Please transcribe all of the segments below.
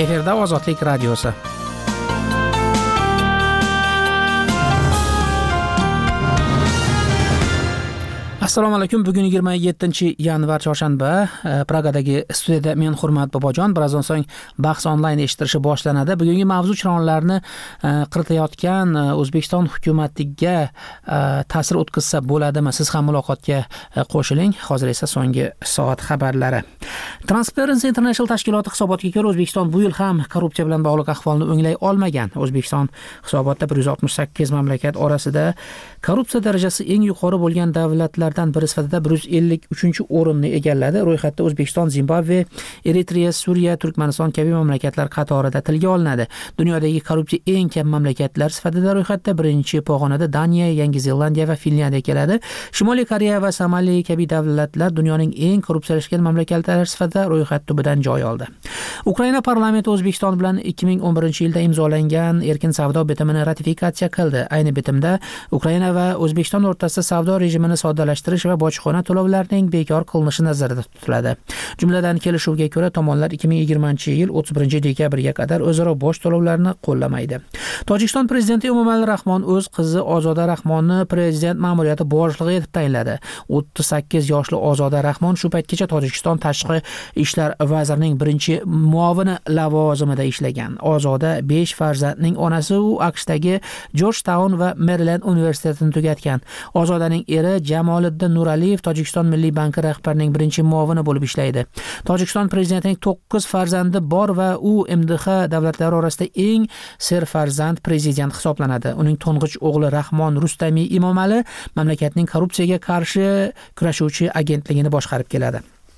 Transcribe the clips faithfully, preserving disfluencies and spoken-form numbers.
Efirda Ozodlik radiosi. Assalomu alaykum. Bugun yigirma yettinchi yanvar chorshanba. Pragadagi studiyada men Hurmat Bobojon. Birozdan so'ng bahs onlayn eshitilishi boshlanadi. Bugungi mavzu chironlarni qiritayotgan O'zbekiston hukumatiga ta'sir o'tkazsa bo'ladimi? Siz ham muloqotga qo'shiling. Hozir esa so'nggi soat xabarlari. Transparency International tashkiloti hisobotiga ko'ra O'zbekiston bu yil ham korrupsiya bilan bog'liq ahvolni o'nglay olmagan. O'zbekiston hisobotda bir yuz oltmish sakkiz mamlakat orasida korrupsiya darajasi eng yuqori bo'lgan davlatlardan biri sifatida bir yuz ellik uchinchi o'rinni egalladi. Ro'yxatda O'zbekiston, Zimbabve, Eritreya, Suriya, Turkmaniston kabi mamlakatlar qatorida tilga olinadi. Dunyodagi korrupsiya eng kam mamlakatlar sifatida ro'yxatda birinchi pog'onada Daniya, Yangi Zelandiya va Finlyandiya keladi. Shimoliy Koreya va Somali kabi davlatlar dunyoning eng korrupsiyalashgan mamlakatlari sifatida ro'yxat tubidan joy oldi. Ukraina parlamenti O'zbekiston bilan ikki ming o'n birinchi yilda imzolangan erkin savdo bitimini ratifikatsiya qildi. Ayni bitimda Ukraina va O'zbekiston o'rtasida savdo rejimini soddalashtirish va bojxona to'lovlarining bekor qilinishi nazarda tutiladi. Jumladan kelishuvga ko'ra tomonlar ikki ming yigirmanchi yil o'ttiz birinchi dekabrga qadar o'zaro boj to'lovlarini qo'llamaydi. Tojikiston prezidenti Emomali Rahmon o'z qizi Ozoda Rahmonni prezident ma'muriyati boshlig'i etib tayinladi. o'ttiz sakkiz yoshli Ozoda Rahmon shu paytgacha Tojikiston tashqi ishlar vazirining birinchi muovini lavozimida ishlagan. Ozoda besh farzandning onasi, u AQShdagi Georgetown va Maryland universitetini tugatgan. Ozodaning eri Jamoliddin Nuraliyev Tojikiston Milliy banki rahbarining birinchi muovini bo'lib ishlaydi. Tojikiston prezidentining to'qqiz farzandi bor va u M D H davlatlari orasida eng serfarzand prezident hisoblanadi. Uning to'ng'ich o'g'li Rahmon Rustamiy Emomali mamlakatning korrupsiyaga qarshi kurashuvchi agentligini boshqarib keladi.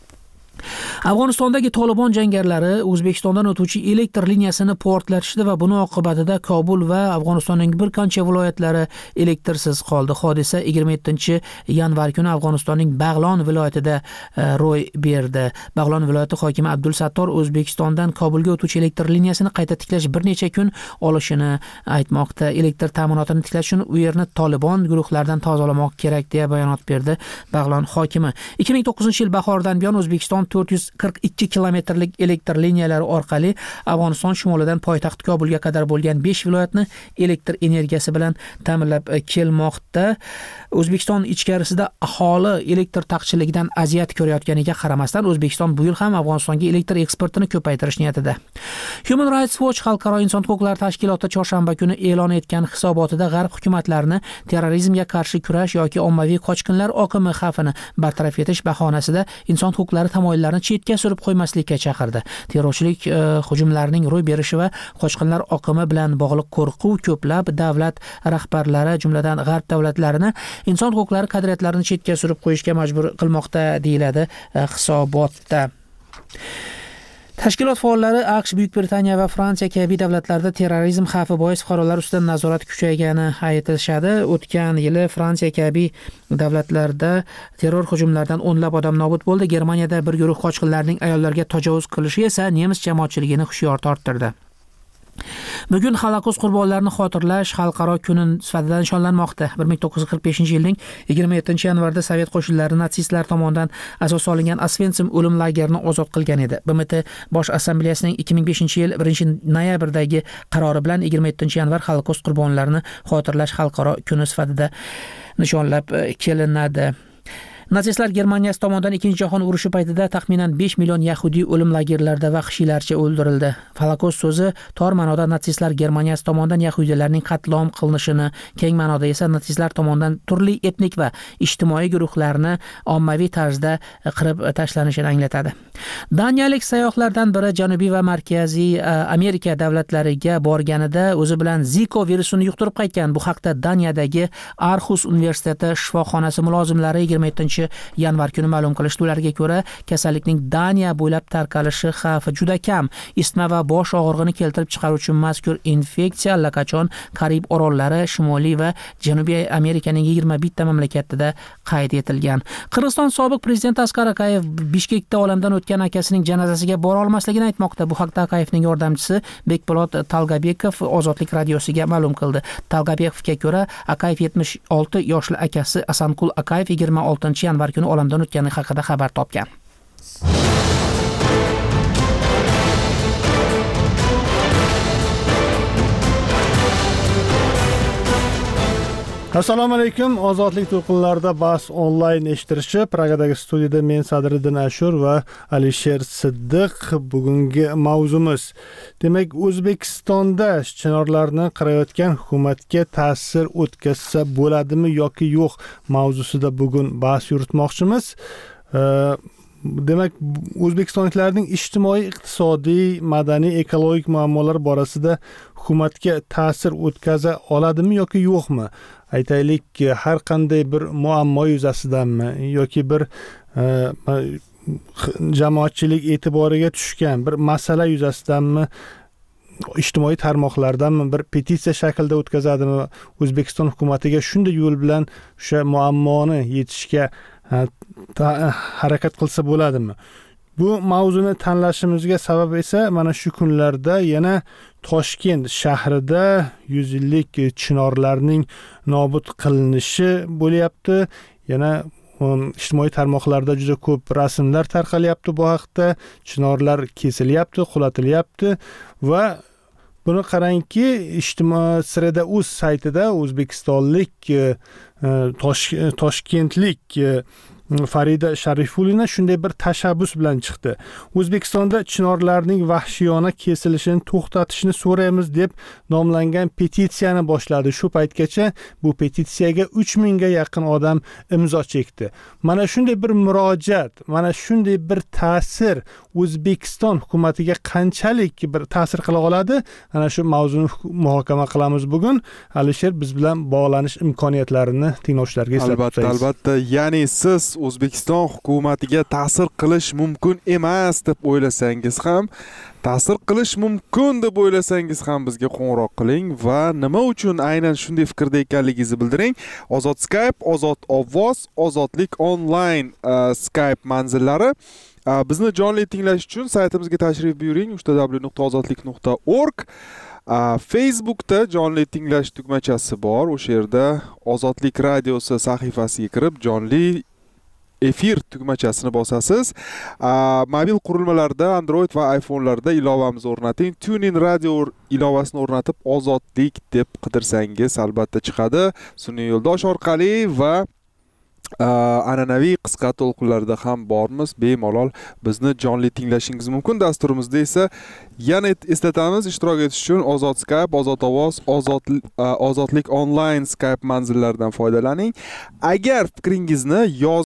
Afg'onistondagi Tolibon jangarilari O'zbekistondan o'tuvchi elektr liniyasini portlatishdi va buning oqibatida Kobul va Afg'onistonning bir qancha viloyatlari elektrsiz qoldi. Hodisa yigirma yettinchi yanvar kuni Afg'onistonning Bag'lon viloyatida ro'y berdi. Bag'lon viloyati hokimi Abdul Sattor O'zbekistondan Kobulga o'tuvchi elektr liniyasini qayta tiklash bir necha kun olishini aytmoqda. Elektr ta'minotini tiklash uchun u yerni Tolibon guruhlaridan tozalamoq kerak deya bayonot berdi Bag'lon hokimi. ikki ming to'qqizinchi yil bahoridan buyon O'zbekiston to'rt yuz qirq ikki kilometrlik elektr liniyalari orqali Afg'oniston shimolidan poytaxt Kobulga qadar bo'lgan besh viloyatni elektr energiyasi bilan ta'minlab kelmoqda. O'zbekiston ichkarisida aholi elektr taqchilligidan aziyat ko'rayotganiga qaramasdan O'zbekiston bu yil ham Afg'onistonga elektr eksportini ko'paytirish niyatida. Human Rights Watch xalqaro inson huquqlari tashkiloti chorshanba kuni e'lon etgan hisobotida G'arb hukumatlarini terrorizmga qarshi kurash yoki ommaviy qochqinlar oqimi xavfini bartaraf etish bahonasida inson huquqlari tamoyillarini chetga surib qo'ymaslikka chaqirdi. Terrorchilik e, hujumlarining ro'y berishi va qochqinlar oqimi bilan bog'liq qo'rquv ko'plab davlat rahbarlari, jumladan G'arb davlatlarini inson huquqlari qadriyatlarini chetga surib qo'yishga majbur qilmoqda, deyiladi e, hisobotda. Tashkilot faollari AQSh, Buyuk Britaniya va Fransiya kabi davlatlarda terrorizm xavfi bois fuqarolar ustidan nazorat kuchaygani aytishadi. O'tgan yili Fransiya kabi davlatlarda terror hujumlaridan o'nlab odam nobud bo'ldi. Germaniyada bir guruh qochqinlarning ayollarga tajovuz qilishi esa nemis jamoatchiligini hushyor torttirdi. Bugun Holokost qurbonlarini xotirlash xalqaro kuni sifatida nishonlanmoqda. bir ming to'qqiz yuz qirq beshinchi yilning yigirma yettinchi yanvarida Sovet qo'shinlari natsistlar tomonidan asos solingan Osvensim o'lim lagerini ozod qilgan edi. B M T Bosh Assambleyasining ikki ming beshinchi yil birinchi noyabrdagi qarori bilan yigirma yettinchi yanvar Holokost qurbonlarini xotirlash xalqaro kuni sifatida nishonlab kelinadi. Natsistlar Germaniyasi tomonidan Ikkinchi jahon urushi paytida taxminan besh million yahudiy o'lim lagerlarida vahshiylarcha o'ldirildi. Holokost so'zi tor ma'noda natsistlar Germaniyasi tomonidan yahudiylarning qatlom qilinishini, keng ma'noda esa natsistlar tomonidan turli etnik va ijtimoiy guruhlarni ommaviy tarzda qirib tashlanishini anglatadi. Daniyalik sayyohlardan biri Janubiy va Markaziy Amerika davlatlariga borganida o'zi bilan Zika virusini yuqtirib qaytgan. Bu haqda Daniyadagi Aarhus universiteti shifoxonasi mulozimlari yigirma yettinchi yanvar kuni ma'lum qilishdi. Ularga ko'ra, kasallikning Daniya bo'ylab tarqalishi xavfi juda kam. Isitma va bosh og'rig'ini keltirib chiqaruvchi mazkur infeksiya allaqachon Karib orollari, Shimoliy va Janubiy Amerikaning yigirma bitta mamlakatida qayd etilgan. Qirg'iziston sobiq prezidenti Asqar Akayev Bishkekda olamdan o'tgan akasining janozasiga bora olmasligini aytmoqda. Bu haqda Akayevning yordamchisi Bekbolot Talgabekov Ozodlik radiosiga ma'lum qildi. Talgabekovga ko'ra, Akayev yetmish olti yoshli akasi Asanqul Akayev yigirma oltinchi yanvar kuni olamdan o'tgani haqida xabar topgan. Assalomu alaykum. Ozodlik to'lqinlarida bahs onlayn eshittirishi Pragadagi studiyada men Sadriddin Ashur va Alisher Siddiq. Bugungi mavzumiz, demak, O'zbekistonda chinorlarni qirayotgan hukumatga ta'sir o'tkazsa bo'ladimi yoki yo'q mavzusida bugun bahs yuritmoqchimiz. Demak, o'zbekistonliklarning ijtimoiy, iqtisodiy, madaniy, ekologik muammolar borasida hukumatga ta'sir o'tkaza oladimi yoki yo'qmi? Aytaylik, har qanday bir muammo yuzasidanmi yoki bir jamoatchilik e'tiboriga tushgan bir masala yuzasidanmi, ijtimoiy tarmoqlardanmi bir petitsiya shaklida o'tkazadimi? O'zbekiston hukumatiga shunday yo'l bilan o'sha muammoni yechishga harakat qilsa bo'ladimi? Bu mavzuni tanlashimizga sabab esa mana shu kunlarda yana Toshkent shahrida yuz yillik chinorlarning nobud qilinishi bo'lyapti. Yana ijtimoiy tarmoqlarda juda ko'p rasmlar tarqalyapti bu haqda. Chinorlar kesilyapti, qulatilyapti va buni qarangki, ijtimoiy Sreda.uz saytida o'zbekistonlik toshkentlik Farida Sharifulina shunday bir tashabbus bilan chiqdi. O'zbekistonda chinorlarning vahshiyona kesilishini to'xtatishni so'raymiz deb nomlangan petitsiyani boshladi. Shu paytgacha bu petitsiyaga uch mingga yaqin odam imzo chekdi. Mana shunday bir murojaat, mana shunday bir ta'sir O'zbekiston hukumatiga qanchalik bir ta'sir qila oladi? Ana shu mavzuni muhokama qilamiz bugun. Alisher biz bilan bog'lanish imkoniyatlarini tinglovchilarga eslatib o'tamiz. Albatta, albatta. Ya'ni siz O'zbekiston hukumatiga ta'sir qilish mumkin emas deb o'ylasangiz ham, ta'sir qilish mumkin deb o'ylasangiz ham bizga qo'ng'iroq qiling va nima uchun aynan shunday fikrda ekanligingizni bildiring. Ozod Skype, Ozod ovoz, Ozodlik onlayn Skype manzillari. Bizni jonli tinglash uchun saytimizga tashrif buyuring w w w nuqta ozodlik nuqta org. Facebookda jonli tinglash tugmachasi bor. O'sha yerda Ozodlik radiosi sahifasiga kirib jonli efir tugmachasini bosasiz. Mobil qurilmalarda Android va iPhone'larda ilovamizni o'rnating. TuneIn radio ilovasini o'rnatib Ozodlik deb qidirsangiz albatta chiqadi. Sun'iy yo'ldosh orqali va an'anaviy qisqa to'lqinlarda ham bormiz. Bemalol bizni jonli tinglashingiz mumkin. Dasturimizda esa yana eslatamiz, ishtirok etish uchun Ozod Skype, Ozod ovoz, Ozod Ozodlik onlayn Skype manzillaridan foydalaning. Agar fikringizni yoz